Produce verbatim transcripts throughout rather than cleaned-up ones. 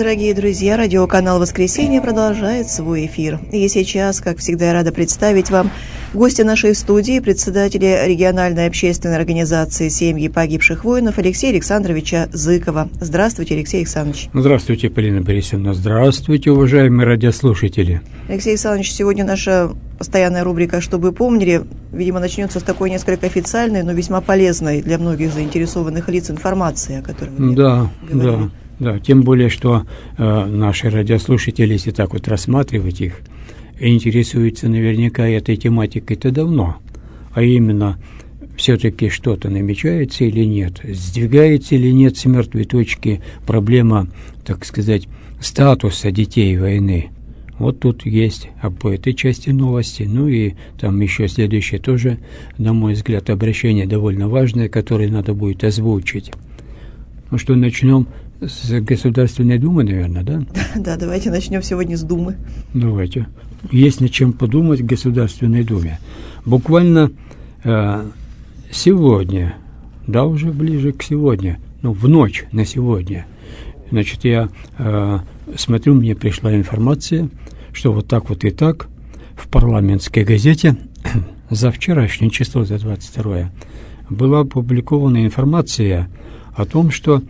Дорогие друзья, радиоканал «Воскресенье» продолжает свой эфир. И сейчас, как всегда, я рада представить вам гостя нашей студии, председателя региональной общественной организации «Семьи погибших воинов» Алексея Александровича Зыкова. Здравствуйте, Алексей Александрович. Здравствуйте, Полина Борисовна. Здравствуйте, уважаемые радиослушатели. Алексей Александрович, сегодня наша постоянная рубрика «Чтобы помнили», видимо, начнется с такой несколько официальной, но весьма полезной для многих заинтересованных лиц информации, о которой вы да, говорили. Да. Да, тем более, что э, наши радиослушатели, если так вот рассматривать их, интересуются наверняка этой тематикой-то давно. А именно, все-таки что-то намечается или нет, сдвигается или нет с мертвой точки проблема, так сказать, статуса детей войны. Вот тут есть по этой части новости. Ну и там еще следующее тоже, на мой взгляд, обращение довольно важное, которое надо будет озвучить. Ну что, начнем с Государственной Думы, наверное, да? Да, давайте начнем сегодня с Думы. Давайте. Есть над чем подумать в Государственной Думе. Буквально э, сегодня, да, уже ближе к сегодня, ну, в ночь на сегодня, значит, я э, смотрю, мне пришла информация, что вот так вот и так в парламентской газете за вчерашнее число, за двадцать второе, была опубликована информация о том, что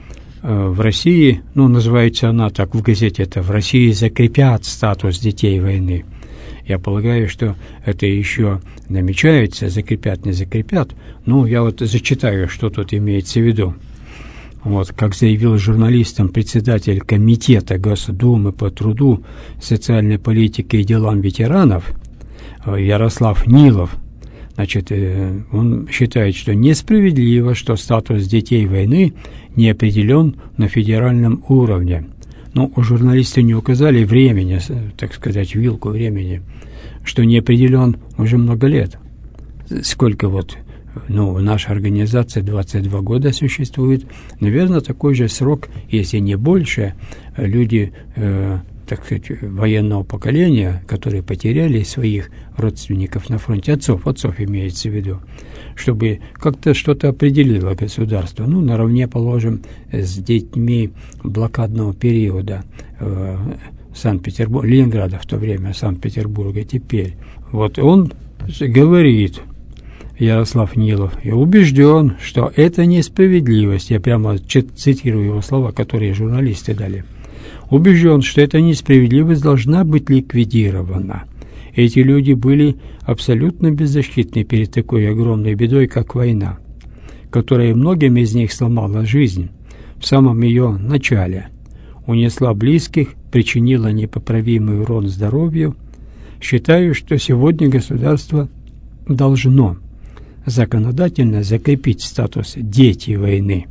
в России, ну, называется она так в газете, это в России закрепят статус детей войны. Я полагаю, что это еще намечается, закрепят, не закрепят. Ну, я вот зачитаю, что тут имеется в виду. Вот, как заявил журналистам председатель Комитета Госдумы по труду, социальной политике и делам ветеранов Ярослав Нилов, значит, он считает, что несправедливо, что статус детей войны не определен на федеральном уровне. Но у журналиста не указали времени, так сказать, вилку времени, что не определен уже много лет. Сколько вот, ну, наша организация двадцать два года существует, наверное, такой же срок, если не больше, люди, э, так сказать, военного поколения, которые потеряли своих родственников на фронте, отцов, отцов имеется в виду, чтобы как-то что-то определило государство, ну, наравне, положим, с детьми блокадного периода э, Санкт-Петербурга, Ленинграда в то время, Санкт-Петербурга теперь. Вот он говорит, Ярослав Нилов, и убежден, что это несправедливость. Я прямо цитирую его слова, которые журналисты дали. Убежден, что эта несправедливость должна быть ликвидирована. Эти люди были абсолютно беззащитны перед такой огромной бедой, как война, которая многим из них сломала жизнь в самом ее начале, унесла близких, причинила непоправимый урон здоровью. Считаю, что сегодня государство должно законодательно закрепить статус «дети войны»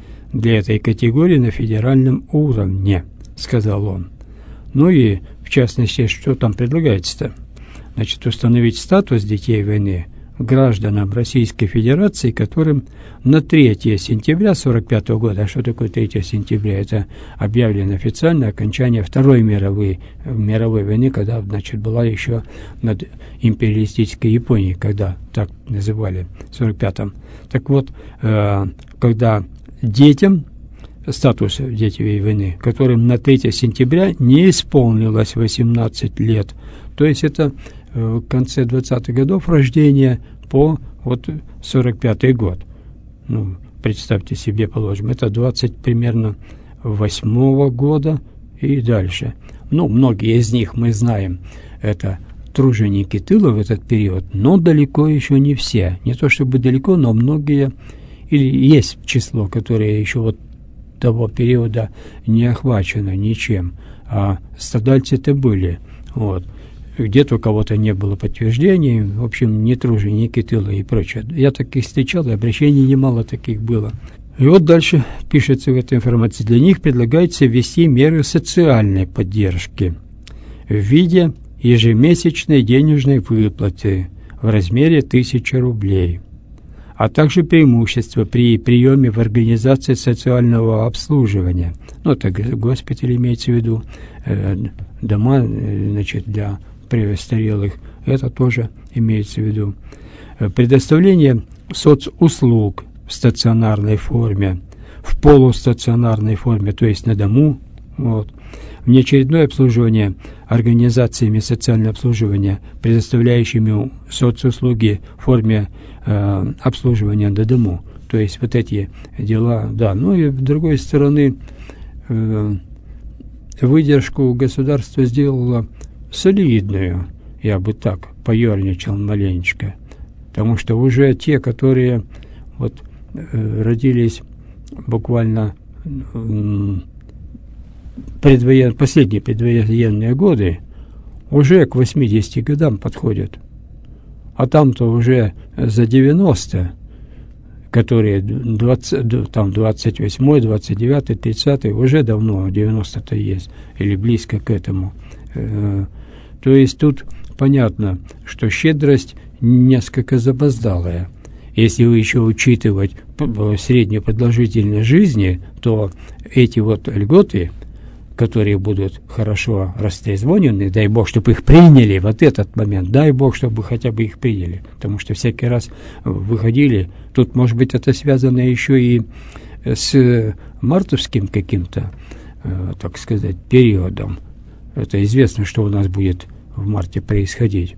для этой категории на федеральном уровне, сказал он. Ну и, в частности, что там предлагается-то? Значит, установить статус детей войны гражданам Российской Федерации, которым на третьего сентября сорок пятого года, а что такое третьего сентября? Это объявлено официально окончание Второй мировой, мировой войны, когда, значит, была еще над империалистической Японией, когда так называли, в сорок пятом. Так вот, э, когда детям, статус детей войны, которым на третьего сентября не исполнилось восемнадцать лет, то есть это в конце двадцатых годов рождения по вот сорок пятый год. Ну, представьте себе, положим, это двадцать примерно восьмого года и дальше. Ну, многие из них, мы знаем, это труженики тыла в этот период, но далеко еще не все. Не то чтобы далеко, но многие, или есть число, которое еще вот того периода не охвачено ничем, а страдальцы-то были, вот. Где-то у кого-то не было подтверждений, в общем, не труженики тыла и прочее. Я таких встречал, и обращений немало таких было. И вот дальше пишется в этой информации, для них предлагается ввести меры социальной поддержки в виде ежемесячной денежной выплаты в размере тысячи рублей, а также преимущества при приеме в организации социального обслуживания. Ну, это госпиталь имеется в виду, э, дома, значит, для престарелых, это тоже имеется в виду. Предоставление соцуслуг в стационарной форме, в полустационарной форме, то есть на дому, Вот. Внеочередное обслуживание организациями социального обслуживания, предоставляющими соцуслуги в форме э, обслуживания до дому. То есть вот эти дела, да. Ну и с другой стороны, э, выдержку государство сделало солидную, я бы так поерничал маленечко. Потому что уже те, которые вот, э, родились буквально э, предвоен... последние предвоенные годы, уже к восьмидесяти годам подходят. А там-то уже за девяносто, которые двадцать, там двадцать восьмой, двадцать девятый, тридцатый, уже давно девяносто-то есть, или близко к этому. То есть тут понятно, что щедрость несколько запоздалая. Если вы еще учитывать среднюю продолжительность жизни, то эти вот льготы, которые будут хорошо растрезвонены, дай Бог, чтобы их приняли, вот этот момент, дай Бог, чтобы хотя бы их приняли, потому что всякий раз выходили, тут, может быть, это связано еще и с мартовским каким-то, так сказать, периодом. Это известно, что у нас будет в марте происходить.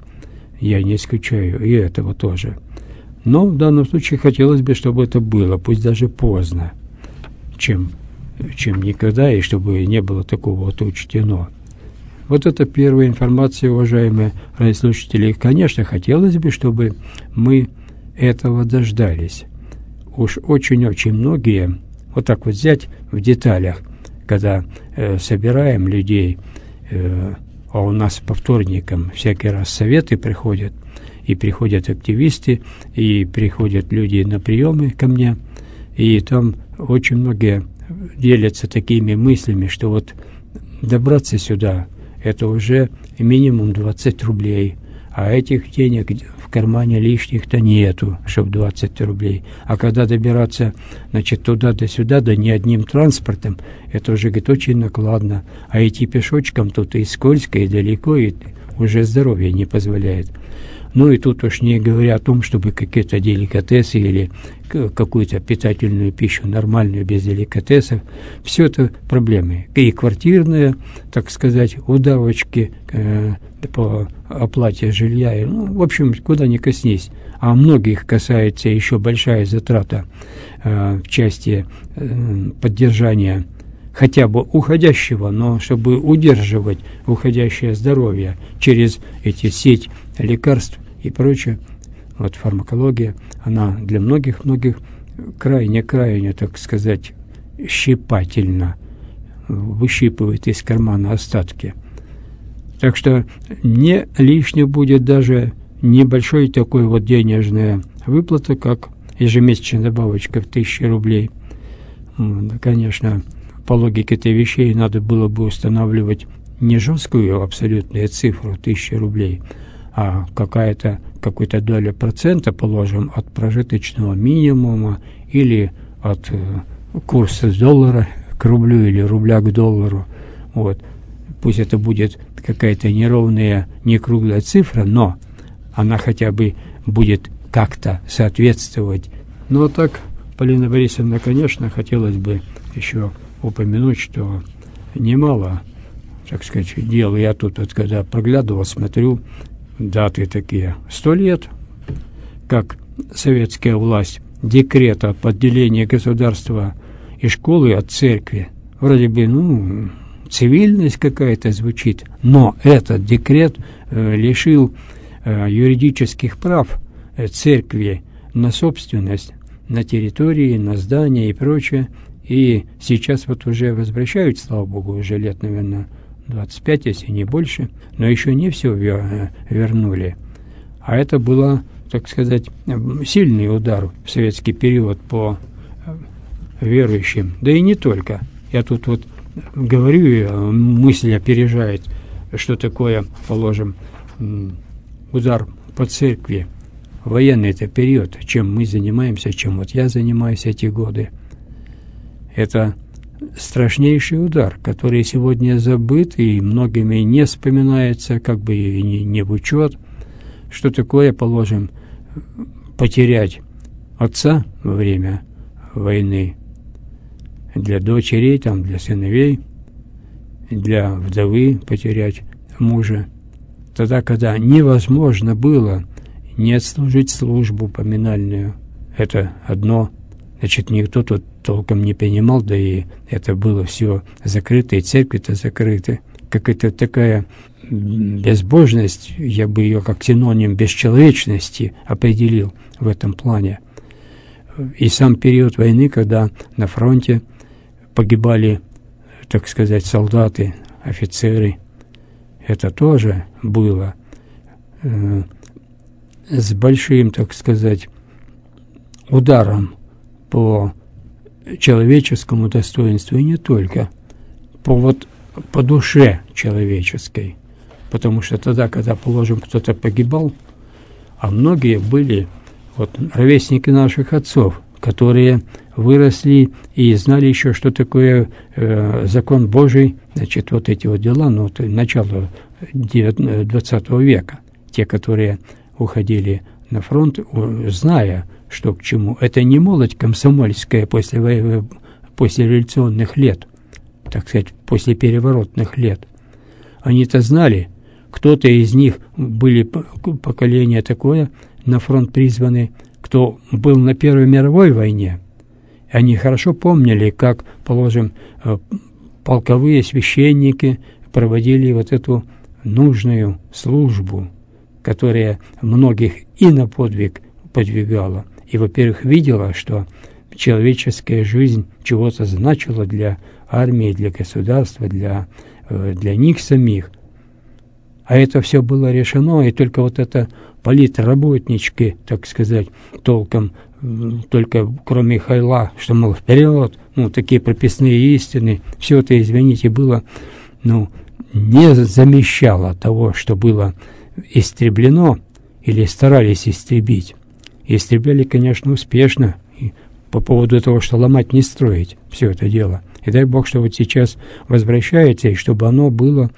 Я не исключаю и этого тоже. Но в данном случае хотелось бы, чтобы это было, пусть даже поздно, чем чем никогда, и чтобы не было такого вот учтено. Вот это первая информация, уважаемые радиослушатели. Конечно, хотелось бы, чтобы мы этого дождались. Уж очень-очень многие, вот так вот взять в деталях, когда э, собираем людей, э, а у нас по вторникам всякий раз советы приходят, и приходят активисты, и приходят люди на приемы ко мне, и там очень многие делятся такими мыслями, что вот добраться сюда, это уже минимум двадцать рублей, а этих денег в кармане лишних-то нету, чтобы двадцать рублей. А когда добираться, значит, туда да сюда, да не одним транспортом, это уже, говорит, очень накладно. А идти пешочком тут и скользко, и далеко, и уже здоровье не позволяет. Ну и тут уж не говоря о том, чтобы какие-то деликатесы или какую-то питательную пищу нормальную, без деликатесов. Все это проблемы. И квартирные, так сказать, удавочки э, по оплате жилья. И, ну, в общем, куда ни коснись. А многих касается еще большая затрата э, в части э, поддержания хотя бы уходящего, но чтобы удерживать уходящее здоровье через эти сеть лекарств и прочее. Вот фармакология, она для многих-многих крайне-крайне, так сказать, щипательно выщипывает из кармана остатки. Так что не лишне будет даже небольшой такой вот денежная выплата, как ежемесячная добавочка в тысячу рублей. Конечно, по логике этой вещей надо было бы устанавливать не жесткую абсолютную цифру тысячи рублей, а какая-то, какую-то долю процента, положим, от прожиточного минимума или от э, курса доллара к рублю или рубля к доллару. Вот. Пусть это будет какая-то неровная, не круглая цифра, но она хотя бы будет как-то соответствовать. Но так, Полина Борисовна, конечно, хотелось бы еще упомянуть, что немало, так сказать, дел. Я тут вот, когда проглядывал, смотрю, даты такие. Сто лет, как советская власть, декрет о отделении государства и школы от церкви. Вроде бы, ну, цивильность какая-то звучит, но этот декрет э, лишил э, юридических прав э, церкви на собственность, на территории, на здания и прочее. И сейчас вот уже возвращают, слава богу, уже лет, наверное, двадцать пять, если не больше, но еще не все вернули. А это было, так сказать, сильный удар в советский период по верующим. Да и не только. Я тут вот говорю, мысль опережает, что такое, положим, удар по церкви. Военный это период, чем мы занимаемся, чем вот я занимаюсь эти годы. Это страшнейший удар, который сегодня забыт и многими не вспоминается, как бы и не, не в учет. Что такое, положим, потерять отца во время войны для дочерей, там, для сыновей. для вдовы потерять мужа. Тогда, когда невозможно было не отслужить службу поминальную, это одно, значит, никто тут толком не принимал, да и это было все закрыто, и церкви-то закрыты. Какая-то такая безбожность, я бы ее как синоним бесчеловечности определил в этом плане. И сам период войны, когда на фронте погибали, так сказать, солдаты, офицеры, это тоже было э, с большим, так сказать, ударом по человеческому достоинству, и не только, по, вот, по душе человеческой. Потому что тогда, когда, положим, кто-то погибал, а многие были вот, ровесники наших отцов, которые выросли и знали еще, что такое э, закон Божий, значит, вот эти вот дела, ну, вот, начало двадцатого века, те, которые уходили на фронт, зная, что к чему. Это не молодь комсомольская после, после революционных лет, так сказать, после переворотных лет. Они-то знали, кто-то из них были поколение такое, на фронт призваны, кто был на Первой мировой войне. Они хорошо помнили, как, положим, полковые священники проводили вот эту нужную службу, которая многих и на подвиг подвигала. И, во-первых, видела, что человеческая жизнь чего-то значила для армии, для государства, для, для них самих. А это все было решено, и только вот это политработнички, так сказать, толком, только кроме хайла, что, мол, вперед, ну, такие прописные истины, все это, извините, было, ну, не замещало того, что было истреблено или старались истребить. Истребляли, конечно, успешно, и по поводу того, что ломать, не строить все это дело. И дай Бог, что вот сейчас возвращается, и чтобы оно было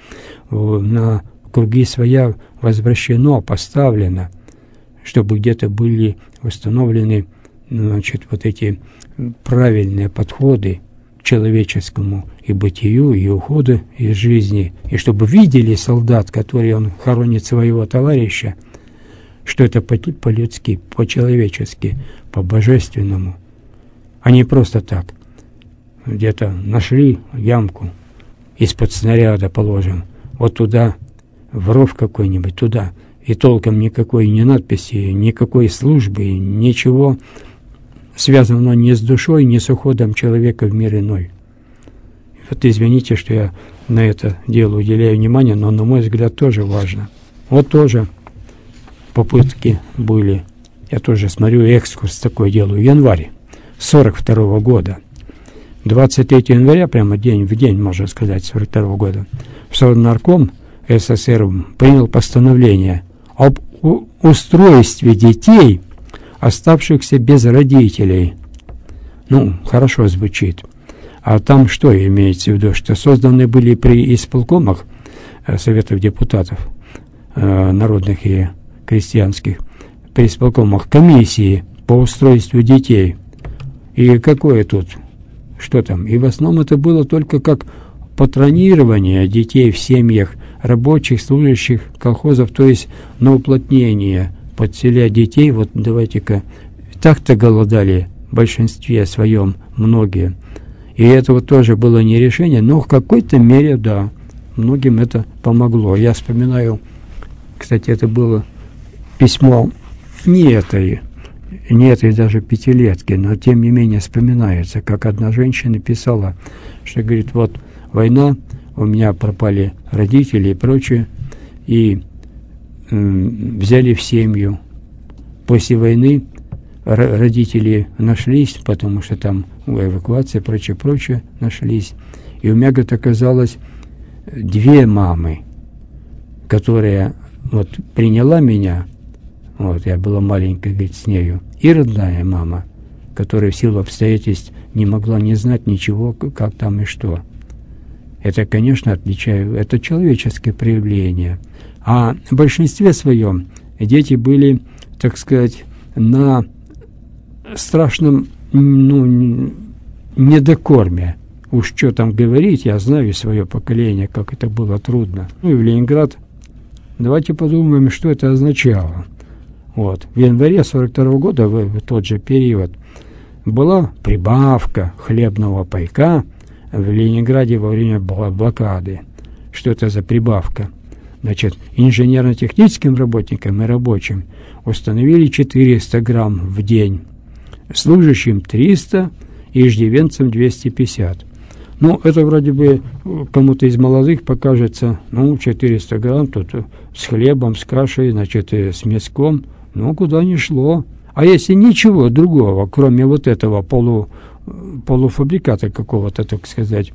на круги своя возвращено, поставлено, чтобы где-то были установлены, значит, вот эти правильные подходы к человеческому и бытию, и уходу из жизни, и чтобы видели солдат, который он хоронит своего товарища, что это по-людски, по-человечески, по-божественному, а не просто так. Где-то нашли ямку из-под снаряда, положим, вот туда, в ров какой-нибудь, туда, и толком никакой ни надписи, никакой службы, ничего связанного ни с душой, ни с уходом человека в мир иной. Вот извините, что я на это дело уделяю внимание, но, на мой взгляд, тоже важно. Вот тоже попытки были, я тоже смотрю, экскурс такой делаю, в январе сорок второго года, двадцать третьего января, прямо день в день, можно сказать, сорок второго года, Совнарком СССР принял постановление об устройстве детей, оставшихся без родителей. Ну, хорошо звучит. А там что имеется в виду? Что созданы были при исполкомах Советов депутатов э, народных и крестьянских, при исполкомах комиссии по устройству детей. И какое тут? Что там? И в основном это было только как патронирование детей в семьях рабочих, служащих, колхозов, то есть на уплотнение подселять детей. Вот давайте-ка, так-то голодали в большинстве своем многие. И это вот тоже было не решение, но в какой-то мере, да, многим это помогло. Я вспоминаю, кстати, это было письмо не этой, не этой даже пятилетки, но тем не менее вспоминается, как одна женщина писала, что, говорит, вот война, у меня пропали родители и прочее, и э, взяли в семью. После войны родители нашлись, потому что там эвакуация, прочее, прочее, нашлись. И у меня, говорит, оказалось две мамы, которые вот приняла меня, вот, я была маленькая, говорит, с нею, и родная мама, которая в силу обстоятельств не могла не знать ничего, как там и что. Это, конечно, отличаю, это человеческое проявление. А в большинстве своем дети были, так сказать, на страшном, ну, недокорме уж что там говорить, я знаю свое поколение, как это было трудно. Ну и в Ленинград. Давайте подумаем, что это означало. Вот. В январе сорок второго года, в, в тот же период, была прибавка хлебного пайка в Ленинграде во время блокады. Что это за прибавка? Значит, инженерно-техническим работникам и рабочим установили четыреста грамм в день, служащим триста и иждивенцам двести пятьдесят. Ну, это вроде бы кому-то из молодых покажется, ну, четыреста грамм тут с хлебом, с кашей, значит, с мяском, ну, куда ни шло. А если ничего другого, кроме вот этого полу, полуфабриката какого-то, так сказать,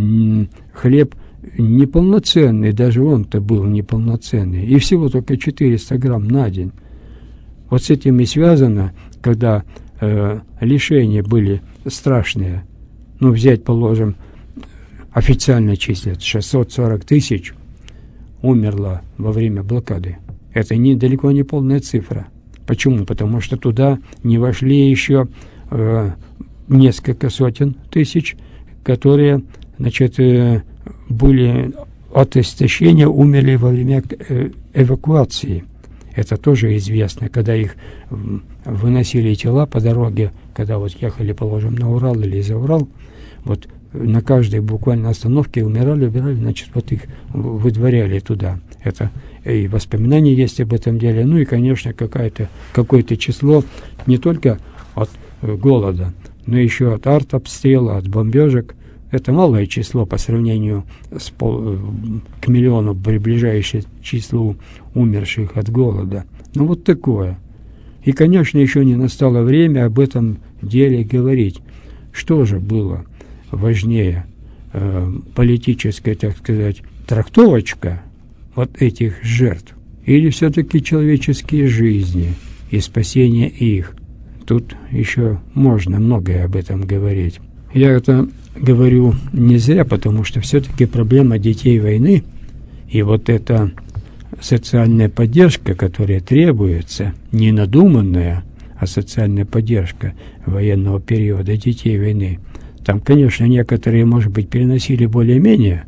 хлеб неполноценный, даже он-то был неполноценный, и всего только четыреста грамм на день. Вот с этим и связано, когда э, лишения были страшные. Ну, взять, положим, официально числят шестьсот сорок тысяч умерло во время блокады. Это не, далеко не полная цифра. Почему? Потому что туда не вошли еще э, несколько сотен тысяч, которые, значит, э, были от истощения, умерли во время э, эвакуации. Это тоже известно, когда их выносили тела по дороге, когда вот ехали, положим, на Урал или за Урал, вот на каждой буквально остановке умирали, умирали, значит, вот их выдворяли туда. Это и воспоминания есть об этом деле, ну и, конечно, какая-то, какое-то число не только от голода, но еще от артобстрела, от бомбежек. Это малое число по сравнению с пол, к миллиону приближающее числу умерших от голода. Ну вот такое. И, конечно, еще не настало время об этом деле говорить. Что же было важнее, э, политическая, так сказать, трактовочка вот этих жертв, или все-таки человеческие жизни и спасение их? Тут еще можно многое об этом говорить. Я это говорю не зря, потому что все-таки проблема детей войны и вот эта социальная поддержка, которая требуется, не надуманная, а социальная поддержка военного периода детей войны. Там, конечно, некоторые, может быть, переносили более-менее,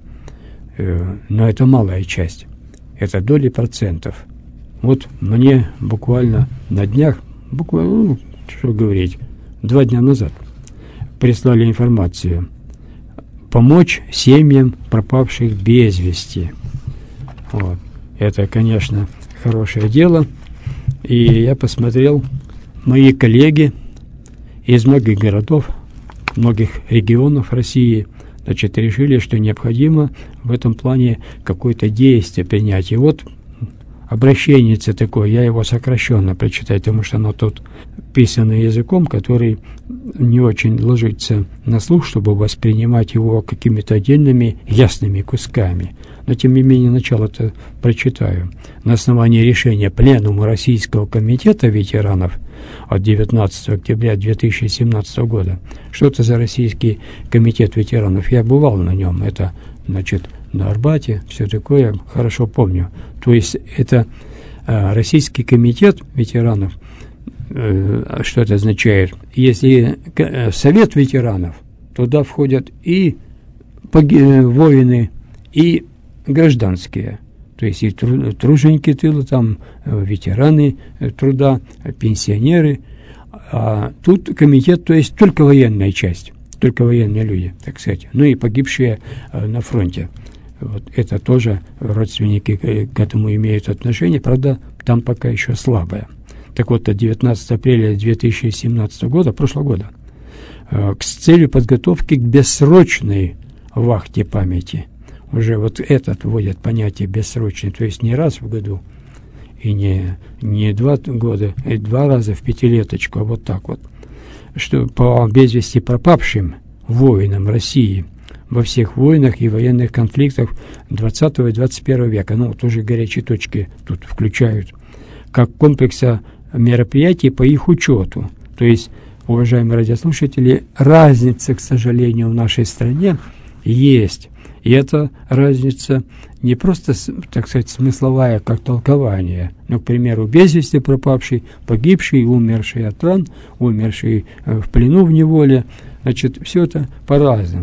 э, но это малая часть. Это доли процентов. Вот мне буквально на днях, буквально, ну, что говорить, два дня назад прислали информацию: помочь семьям пропавших без вести. Вот. Это, конечно, хорошее дело. И я посмотрел, мои коллеги из многих городов, многих регионов России, значит, решили, что необходимо в этом плане какое-то действие принять. И вот обращение такое, я его сокращенно прочитаю, потому что оно тут писано языком, который не очень ложится на слух, чтобы воспринимать его какими-то отдельными ясными кусками. Но, тем не менее, начало-то прочитаю. На основании решения Пленума Российского комитета ветеранов от девятнадцатого октября две тысячи семнадцатого года. Что это за Российский комитет ветеранов? Я бывал на нем. Это, значит, на Арбате, все такое, хорошо помню. То есть это э, Российский комитет ветеранов. Э, что это означает? Если э, Совет ветеранов, туда входят и поги- воины, и гражданские, то есть и тру- труженики тыла, там э, ветераны э, труда, э, пенсионеры. А тут комитет, то есть только военная часть, только военные люди, так сказать, ну и погибшие э, на фронте. Вот это тоже родственники к, к этому имеют отношение, правда, там пока еще слабое. Так вот, девятнадцатого апреля две тысячи семнадцатого года, прошлого года, э, с целью подготовки к бессрочной вахте памяти, уже вот этот вводят понятие бессрочный, то есть не раз в году и не, не два года, и два раза в пятилеточку, а вот так вот, что по без вести пропавшим воинам России во всех войнах и военных конфликтах двадцатого и двадцать первого века, ну, тоже горячие точки тут включают, как комплекса мероприятий по их учету. То есть, уважаемые радиослушатели, разница, к сожалению, в нашей стране есть. И эта разница не просто, так сказать, смысловая, как толкование, но, к примеру, без вести пропавший, погибший, умерший от ран, умерший в плену в неволе, значит, все это по-разному.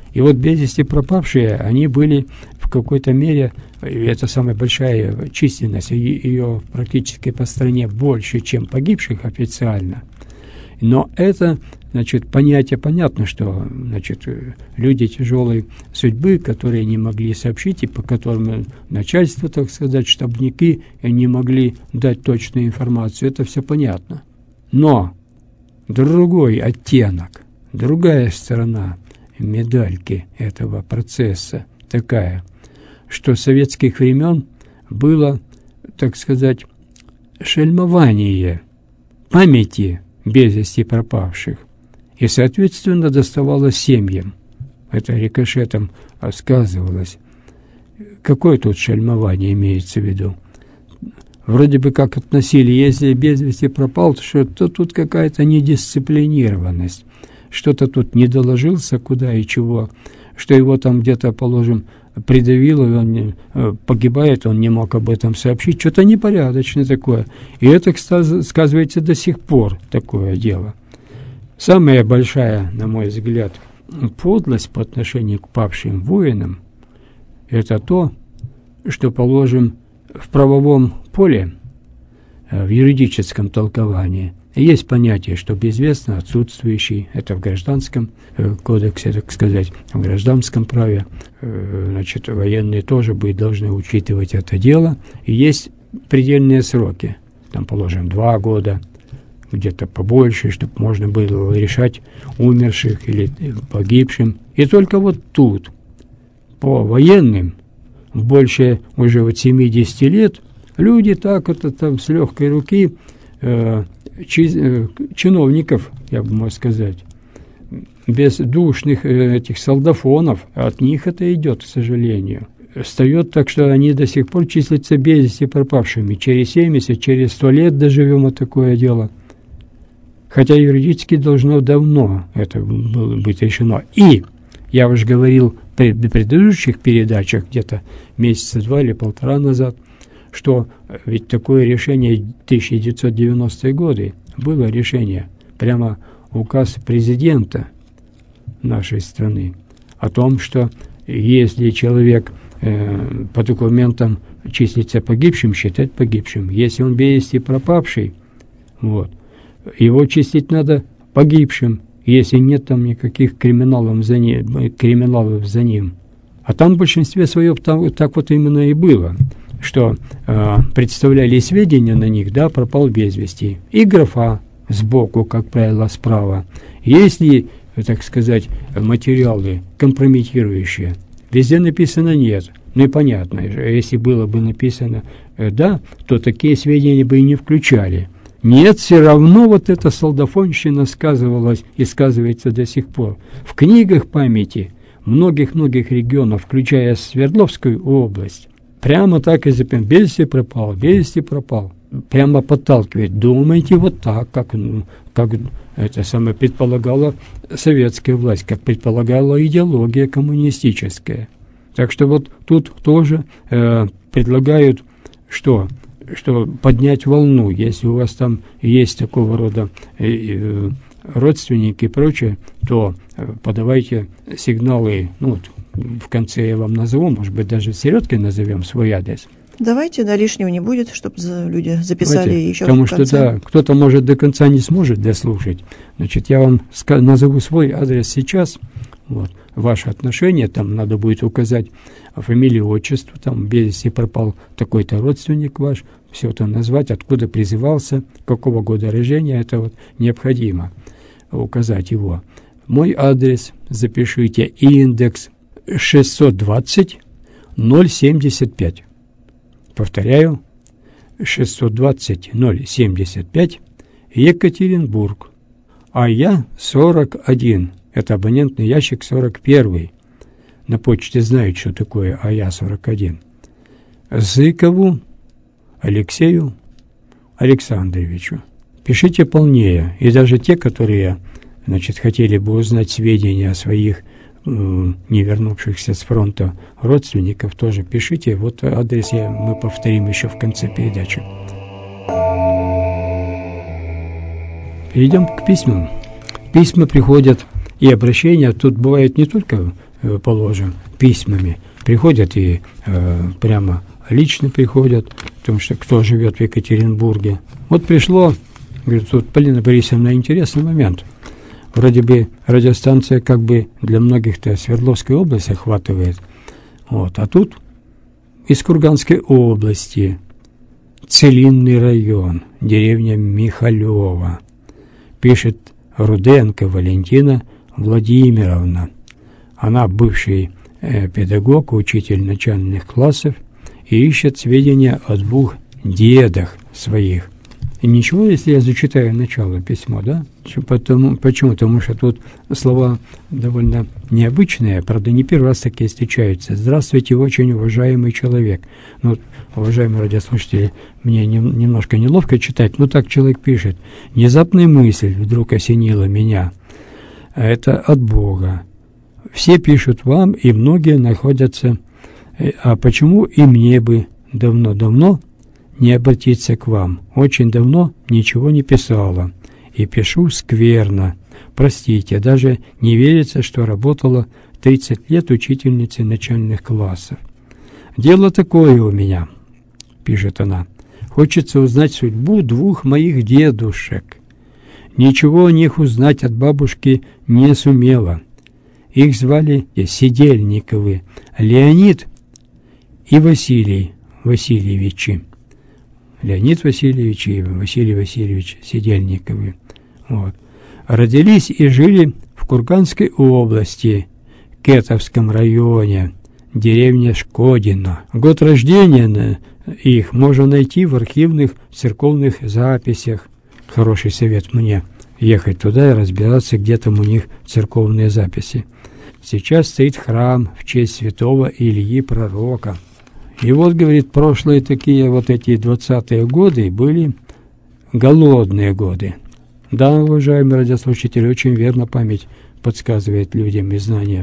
И вот без вести пропавшие, они были в какой-то мере, это самая большая численность, ее практически по стране больше, чем погибших официально. Но это, значит, понятие понятно, что, значит, люди тяжелой судьбы, которые не могли сообщить, и по которым начальство, так сказать, штабники не могли дать точную информацию, это все понятно. Но другой оттенок, другая сторона медальки этого процесса такая, что с советских времен было, так сказать, шельмование памяти без вести пропавших, и, соответственно, доставалось семьям. Это рикошетом сказывалось. Какое тут шельмование имеется в виду? Вроде бы как относили, если без вести пропал, то, то тут какая-то недисциплинированность. Что-то тут не доложился, куда и чего, что его там где-то, положим, придавило, и он не, погибает, он не мог об этом сообщить. Что-то непорядочное такое. И это, кстати, сказывается до сих пор, такое дело. Самая большая, на мой взгляд, подлость по отношению к павшим воинам – это то, что, положим, в правовом поле, в юридическом толковании, есть понятие, что безвестно отсутствующий, это в гражданском кодексе, так сказать, в гражданском праве, значит, военные тоже быть, должны учитывать это дело, и есть предельные сроки, там, положим, два года, где-то побольше, чтобы можно было решать умерших или погибшим. И только вот тут, по военным, больше уже вот семидесяти лет, люди так вот там с легкой руки э, чи, э, чиновников, я бы мог сказать, бездушных э, этих солдафонов, от них это идет, к сожалению, встает так, что они до сих пор числятся без вести пропавшими. Через семьдесят, через сто лет доживем от такое дело. Хотя юридически должно давно это было быть решено. И я уже говорил в предыдущих передачах, где-то месяца два или полтора назад, что ведь такое решение тысяча девятьсот девяностые годы было решение, прямо указ президента нашей страны о том, что если человек э, по документам числится погибшим, считать погибшим. Если он без вести пропавший, вот, его числить надо погибшим, если нет там никаких криминалов за ним, криминалов за ним. А там в большинстве своем там, так вот именно и было, что э, представляли сведения на них, да, пропал без вести. И графа сбоку, как правило, справа. Если, так сказать, материалы компрометирующие, везде написано «нет». Ну и понятно, если было бы написано э, «да», то такие сведения бы и не включали. Нет, все равно вот эта солдафонщина сказывалась и сказывается до сих пор. В книгах памяти многих-многих регионов, включая Свердловскую область, прямо так и записано: без вести пропал, без вести пропал. Прямо подталкивает. Думайте вот так, как, как это самое предполагала советская власть, как предполагала идеология коммунистическая. Так что вот тут тоже э, предлагают, что... что поднять волну, если у вас там есть такого рода э, родственники и прочее, то подавайте сигналы, ну вот в конце я вам назову, может быть, даже в середке назовем свой адрес. Давайте, да, лишнего не будет, чтобы люди записали. Давайте, еще потому в конце. Что, да, кто-то, может, до конца не сможет дослушать. Значит, я вам ска- назову свой адрес сейчас, вот, ваши отношения, там надо будет указать фамилию, отчество, там без вести пропал такой-то родственник ваш, все это назвать, откуда призывался, какого года рождения, это вот необходимо указать его. Мой адрес запишите: индекс шестьсот двадцать ноль семьдесят пять. Повторяю, шестьсот двадцать ноль семьдесят пять, Екатеринбург. А я сорок один. Это абонентный ящик сорок один. На почте знают, что такое А Я сорок один. Зыкову Алексею Александровичу. Пишите полнее. И даже те, которые, значит, хотели бы узнать сведения о своих э, не вернувшихся с фронта родственников, тоже пишите. Вот адрес я, мы повторим еще в конце передачи. Перейдем к письмам. Письма приходят и обращения. Тут бывает не только положим, письмами. Приходят и э, прямо лично приходят, потому что кто живет в Екатеринбурге. Вот пришло, говорит, тут, Полина Борисовна, интересный момент. Вроде бы радиостанция как бы для многих-то Свердловской области охватывает. Вот. А тут из Курганской области, Целинный район, деревня Михалева. Пишет Руденко Валентина Владимировна. Она бывший э, педагог, учитель начальных классов и ищет сведения о двух дедах своих. И ничего, если я зачитаю начало письма, да? Потому, почему? Потому что тут слова довольно необычные, правда, не первый раз такие встречаются. «Здравствуйте, очень уважаемый человек». Ну, уважаемые радиослушатели, мне не, немножко неловко читать, но так человек пишет. «Внезапная мысль вдруг осенила меня. Это от Бога. Все пишут вам, и многие находятся. А почему и мне бы давно-давно не обратиться к вам? Очень давно ничего не писала. И пишу скверно. Простите, даже не верится, что работала тридцать лет учительницей начальных классов. Дело такое у меня», — пишет она. «Хочется узнать судьбу двух моих дедушек. Ничего о них узнать от бабушки не сумела. Их звали Сидельниковы, Леонид и Василий Васильевичи. Леонид Васильевич и Василий Васильевич Сидельниковы. Вот. Родились и жили в Курганской области, Кетовском районе, деревня Шкодино. Год рождения их можно найти в архивных церковных записях. Хороший совет мне ехать туда и разбираться, где там у них церковные записи. Сейчас стоит храм в честь святого Ильи Пророка. И вот, говорит, прошлые такие вот эти двадцатые годы были голодные годы. Да, уважаемые радиослушатели, очень верно память подсказывает людям и знания,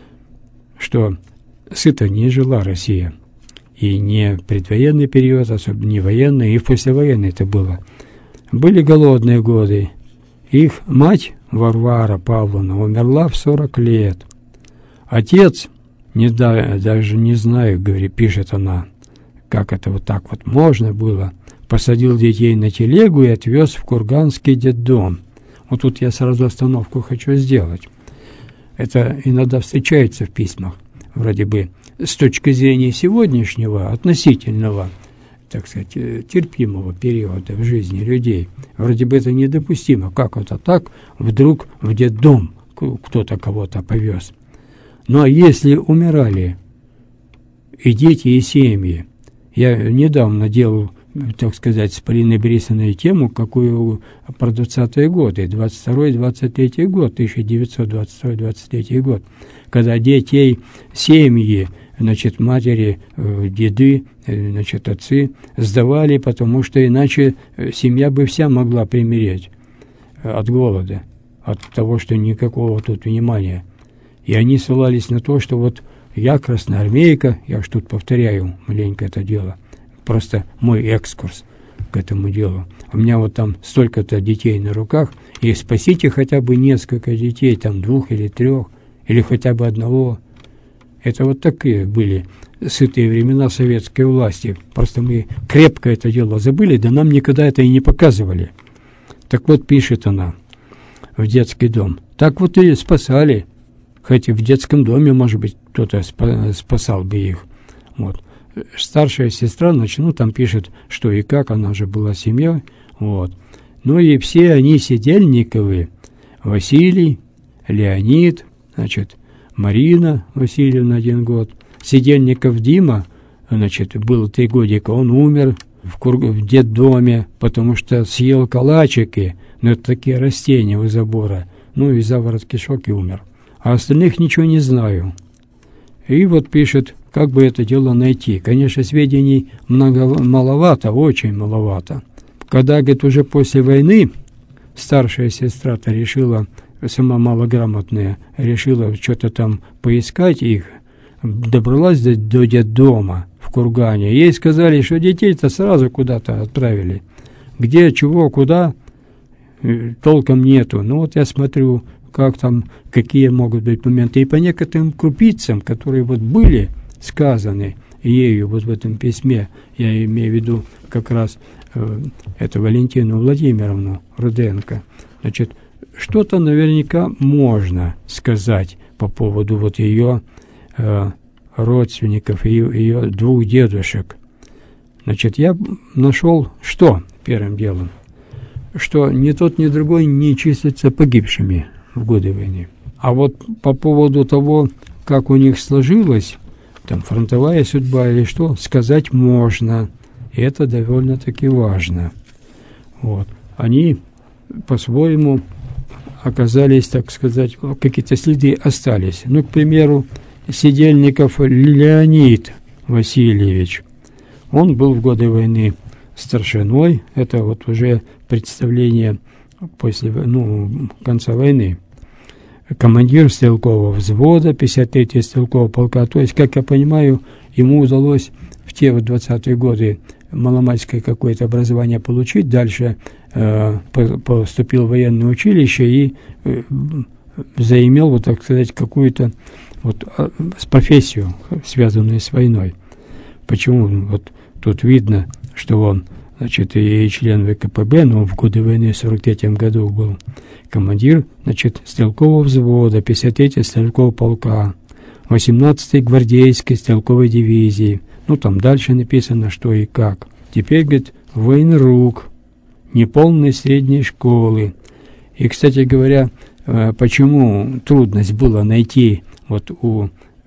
что сыто не жила Россия. И не предвоенный период, особенно не военный, и в послевоенный это было. Были голодные годы. Их мать, Варвара Павловна, умерла в сорок лет. Отец, не, да, даже не знаю, говорит, пишет она, как это вот так вот можно было, посадил детей на телегу и отвез в Курганский детдом. Вот тут я сразу остановку хочу сделать. Это иногда встречается в письмах, вроде бы с точки зрения сегодняшнего, относительного, так сказать, терпимого периода в жизни людей. Вроде бы это недопустимо. Как это так? Вдруг в детдом кто-то кого-то повез. Ну, а если умирали и дети, и семьи? Я недавно делал, так сказать, с Полиной Борисовной тему, какую про двадцатые годы, двадцать второй двадцать третий год, тысяча девятьсот двадцать второй двадцать третий год, когда детей, семьи, значит, матери, деды, значит, отцы сдавали, потому что иначе семья бы вся могла примереть от голода, от того, что никакого тут внимания. И они ссылались на то, что вот я красноармейка, я уж тут повторяю маленько это дело, просто мой экскурс к этому делу. У меня вот там столько-то детей на руках, и спасите хотя бы несколько детей, там двух или трех, или хотя бы одного. Это вот такие были сытые времена советской власти. Просто мы крепко это дело забыли, да нам никогда это и не показывали. Так вот, пишет она в детский дом. Так вот и спасали. Хотя в детском доме, может быть, кто-то спасал бы их. Вот. Старшая сестра, значит, ну, там пишет, что и как, она же была семьей. Вот. Ну и все они Сидельниковы. Василий, Леонид, значит, Марина Васильевна один год. Сидельников Дима, значит, было три годика, он умер в, кур... в детдоме, потому что съел калачики, ну, это такие растения у забора, ну, и заворот кишок и умер. А остальных ничего не знаю. И вот пишет, как бы это дело найти. Конечно, сведений много, маловато, очень маловато. Когда, говорит, уже после войны старшая сестра-то решила, сама малограмотная, решила что-то там поискать их, добралась до, до детдома в Кургане. Ей сказали, что детей-то сразу куда-то отправили. Где, чего, куда, толком нету. Ну вот я смотрю, как там, какие могут быть моменты. И по некоторым крупицам, которые вот были сказаны ею вот в этом письме, я имею в виду как раз э, это Валентину Владимировну Руденко, значит, что-то наверняка можно сказать по поводу вот ее э, родственников, ее, ее двух дедушек. Значит, я нашел, что первым делом, что ни тот, ни другой не числятся погибшими в годы войны. А вот по поводу того, как у них сложилось, там, фронтовая судьба или что, сказать можно. И это довольно-таки важно. Вот. Они по-своему оказались, так сказать, какие-то следы остались. Ну, к примеру, Сидельников Леонид Васильевич. Он был в годы войны старшиной. Это вот уже представление после ну, конца войны. Командир стрелкового взвода, пятьдесят третьего стрелкового полка. То есть, как я понимаю, ему удалось в те вот двадцатые годы маломальское какое-то образование получить. Дальше э, поступил в военное училище и э, заимел, вот так сказать, какую-то вот, э, профессию, связанную с войной. Почему? Вот тут видно, что он, значит, и член ВКПБ, но в годы войны в сорок третьем году был командир, значит, стрелкового взвода, пятьдесят третьего стрелкового полка, восемнадцатой гвардейской стрелковой дивизии. Ну, там дальше написано, что и как. Теперь, говорит, военрук, неполной средней школы. И, кстати говоря, почему трудность было найти вот у,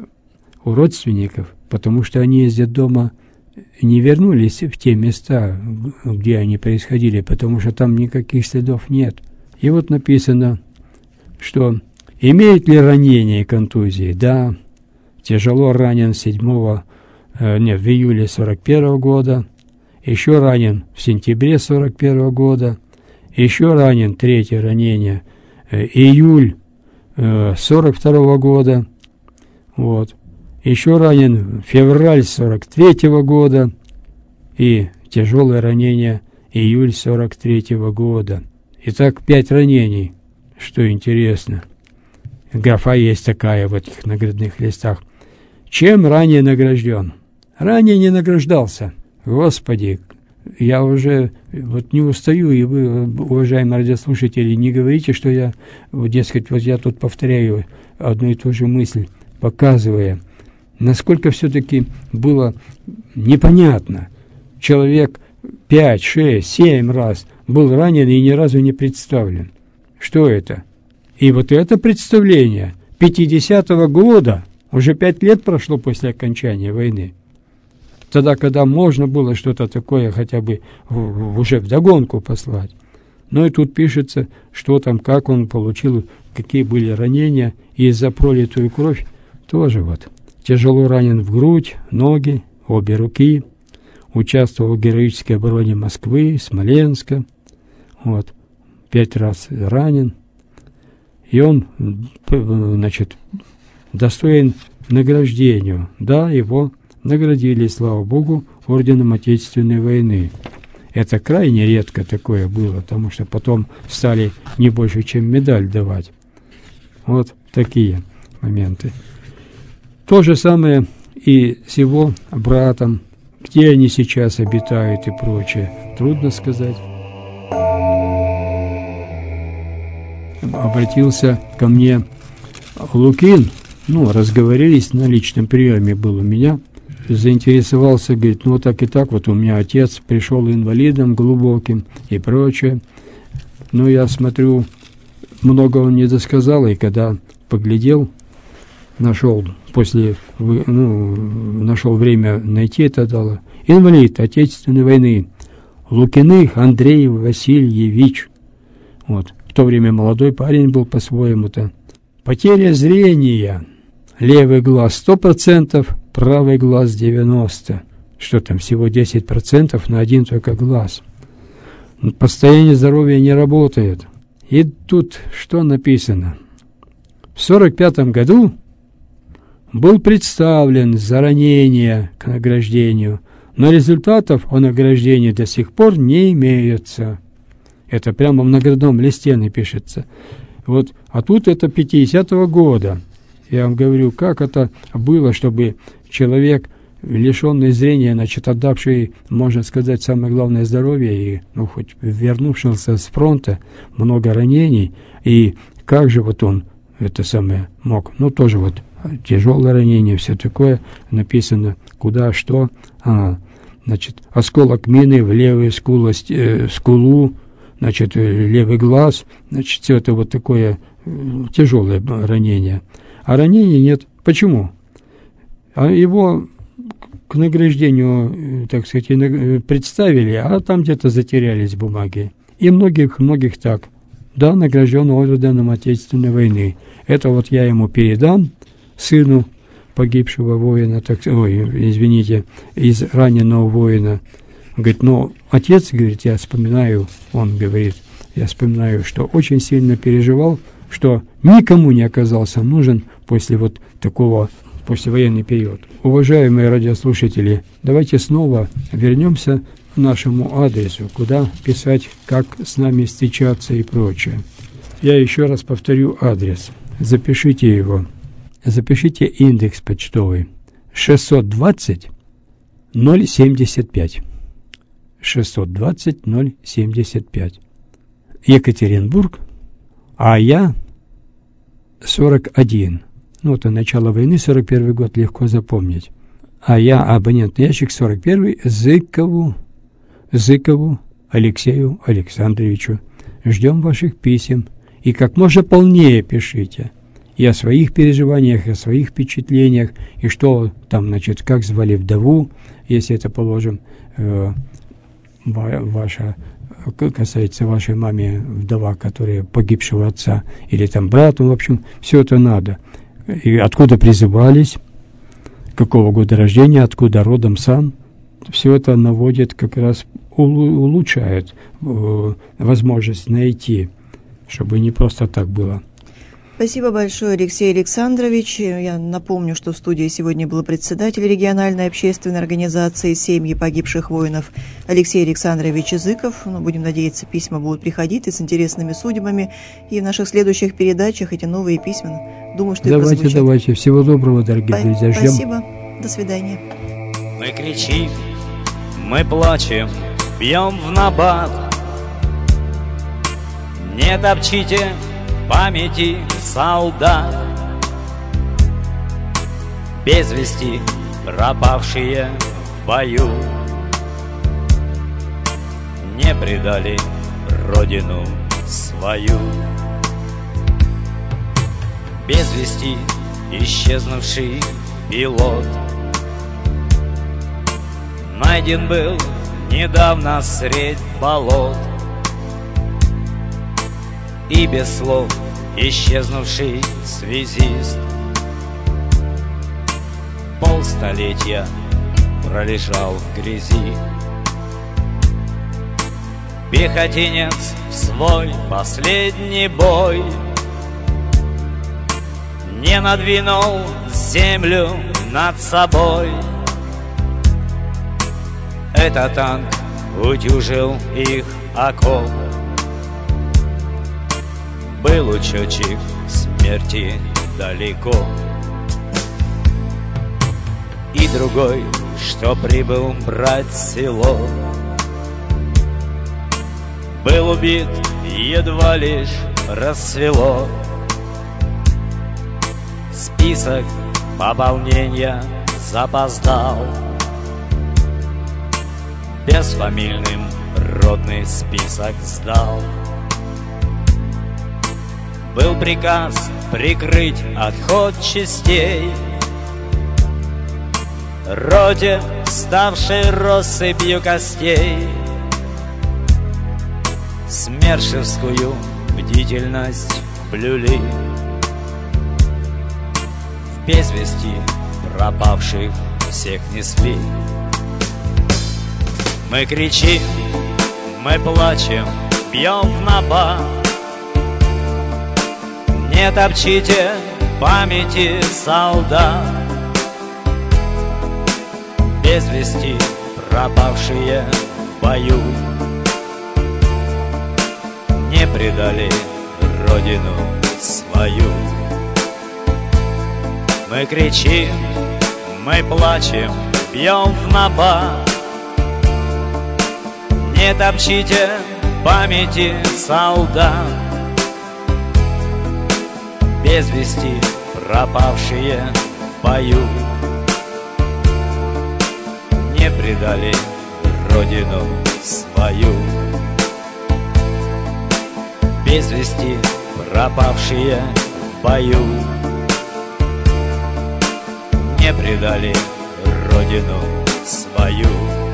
у родственников? Потому что они из детдома не вернулись в те места, где они происходили, потому что там никаких следов нет. И вот написано, что имеет ли ранение и контузии? Да, тяжело ранен седьмого, э, нет, в июле сорок первого года, еще ранен в сентябре сорок первого года, еще ранен, третье ранение, э, июль э, сорок второго года, вот, еще ранен февраль сорок третьего года и тяжелое ранение июль сорок третьего года. Итак, пять ранений, что интересно. Графа есть такая в этих наградных листах. Чем ранее награжден? Ранее не награждался. Господи, я уже вот не устаю, и вы, уважаемые радиослушатели, не говорите, что я, вот, дескать, вот я тут повторяю одну и ту же мысль, показывая, насколько все-таки было непонятно. Человек пять, шесть, семь раз был ранен и ни разу не представлен. Что это? И вот это представление пятидесятого года, уже пять лет прошло после окончания войны, тогда, когда можно было что-то такое хотя бы в, уже вдогонку послать. Но и тут пишется, что там, как он получил, какие были ранения, и за пролитую кровь тоже вот. Тяжело ранен в грудь, ноги, обе руки, участвовал в героической обороне Москвы, Смоленска, вот, пять раз ранен, и он, значит, достоин награждению. Да, его наградили, слава Богу, орденом Отечественной войны. Это крайне редко такое было, потому что потом стали не больше, чем медаль давать. Вот такие моменты. То же самое и с его братом. Где они сейчас обитают и прочее, трудно сказать. Обратился ко мне Лукин, ну, разговорились, на личном приеме был у меня, заинтересовался, говорит, ну, так и так, вот у меня отец пришел инвалидом глубоким и прочее. Ну, я смотрю, много он не досказал, и когда поглядел, нашел после, ну, нашел время найти это дало. Инвалид Отечественной войны. Лукиных Андрей Васильевич. Вот. В то время молодой парень был по-своему-то. Потеря зрения. Левый глаз сто процентов, правый глаз девяносто процентов. Что там, всего десять процентов на один только глаз. Состояние здоровья не работает. И тут что написано? В сорок пятом году был представлен за ранение к награждению, но результатов о награждении до сих пор не имеется. Это прямо в наградном листе напишется. Вот, а тут это пятидесятого года. Я вам говорю, как это было, чтобы человек, лишенный зрения, значит, отдавший, можно сказать, самое главное, здоровье, и, ну, хоть вернувшийся с фронта, много ранений, и как же вот он это самое мог, ну, тоже вот тяжелое ранение, все такое, написано, куда, что, а, значит, осколок мины в левую скулу, э, скулу, значит, левый глаз, значит, все это вот такое э, тяжелое ранение. А ранений нет. Почему? А его к награждению, так сказать, представили, а там где-то затерялись бумаги. И многих-многих так. Да, награжден орденом Отечественной войны. Это вот я ему передам, сыну погибшего воина, так, ой, извините, из раненого воина. Он говорит, ну, отец, говорит, я вспоминаю, он говорит, я вспоминаю, что очень сильно переживал, что никому не оказался нужен после вот такого послевоенный период. Уважаемые радиослушатели, давайте снова вернемся к нашему адресу, куда писать, как с нами встречаться и прочее. Я еще раз повторю адрес. Запишите его. Запишите индекс почтовый шестьсот двадцать ноль семьдесят пять. шестьсот двадцать ноль семьдесят пять. Екатеринбург, а я сорок один. Ну, это начало войны, сорок первый год, легко запомнить. А я абонентный ящик сорок первый Зыкову, Зыкову Алексею Александровичу. Ждем ваших писем. И как можно полнее пишите. И о своих переживаниях, и о своих впечатлениях, и что там, значит, как звали вдову, если это, положим, э, ваша, касается вашей маме, вдова, которая погибшего отца, или там брату, в общем, все это надо. И откуда призывались, какого года рождения, откуда родом сам, все это наводит, как раз улучшает э, возможность найти, чтобы не просто так было. Спасибо большое, Алексей Александрович. Я напомню, что в студии сегодня был председатель региональной общественной организации «Семьи погибших воинов» Алексей Александрович Зыков. Ну, будем надеяться, письма будут приходить и с интересными судьбами. И в наших следующих передачах эти новые письма, думаю, что давайте, и прозвучат. Давайте, всего доброго, дорогие По- друзья. Ждем. Спасибо. До свидания. Мы кричим, мы плачем, бьем в набат. Не топчите памяти солдат, без вести пропавшие в бою, не предали родину свою. Без вести исчезнувший пилот найден был недавно средь болот. И без слов исчезнувший связист полстолетия пролежал в грязи. Пехотинец в свой последний бой не надвинул землю над собой. Этот танк утюжил их окоп. Был учетчик смерти далеко. И другой, что прибыл брать село, был убит, едва лишь рассвело. Список пополнения запоздал. Безфамильным родный список сдал. Был приказ прикрыть отход частей роте, ставшей россыпью костей. Смершевскую бдительность блюли, в без вести пропавших всех несли. Мы кричим, мы плачем, бьем в набат. Не топчите памяти солдат, без вести пропавшие в бою, не предали родину свою. Мы кричим, мы плачем, бьем в набат. Не топчите памяти солдат, без вести пропавшие в бою. Не предали родину свою, без вести пропавшие в бою. Не предали родину свою,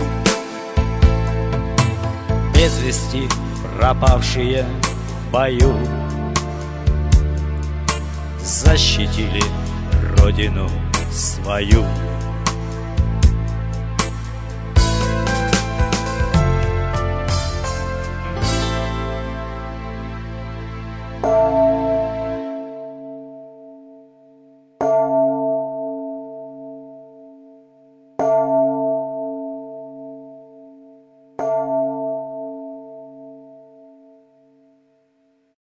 без вести пропавшие в бою. Защитили родину свою.